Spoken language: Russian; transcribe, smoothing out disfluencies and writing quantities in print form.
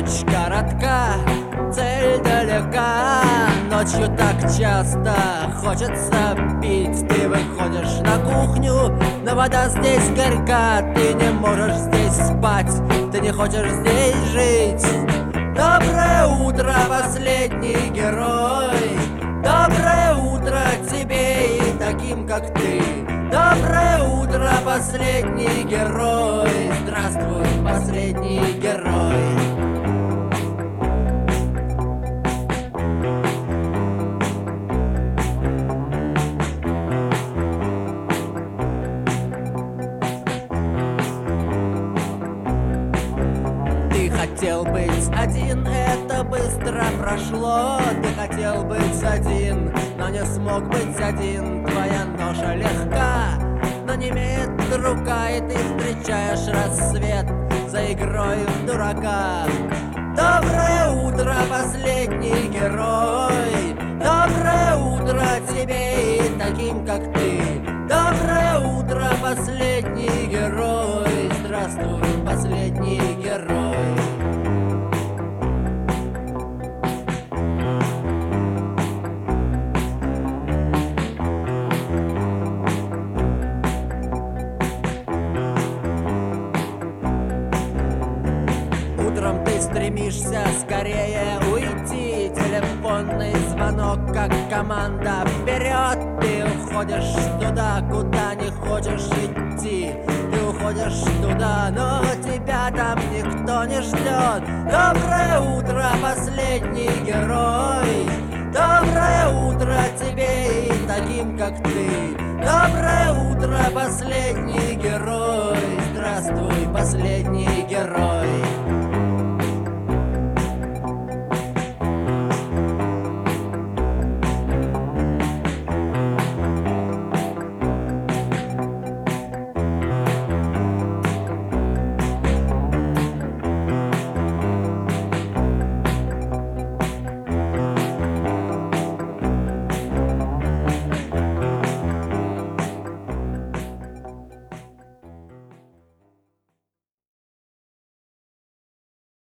Ночь коротка, цель далека. Ночью так часто хочется пить. Ты выходишь на кухню, но вода здесь горька. Ты не можешь здесь спать, ты не хочешь здесь жить. Доброе утро, последний герой. Доброе утро тебе и таким, как ты. Доброе утро, последний герой. Здравствуй, последний герой. Ты хотел быть один, это быстро прошло. Ты хотел быть один, но не смог быть один. Твоя ноша легка, но не имеет рука. И ты встречаешь рассвет за игрой в дурака. Доброе утро, последний герой. Доброе утро тебе и таким, как ты. Доброе утро, последний герой. Здравствуй, последний герой. Утром ты стремишься скорее уйти. Телефонный звонок, как команда вперед. Ты уходишь туда, куда не хочешь идти. Ты уходишь туда, но тебя там никто не ждет. Доброе утро, последний герой. Доброе утро тебе и таким, как ты. Доброе утро, последний герой. Здравствуй, последний герой.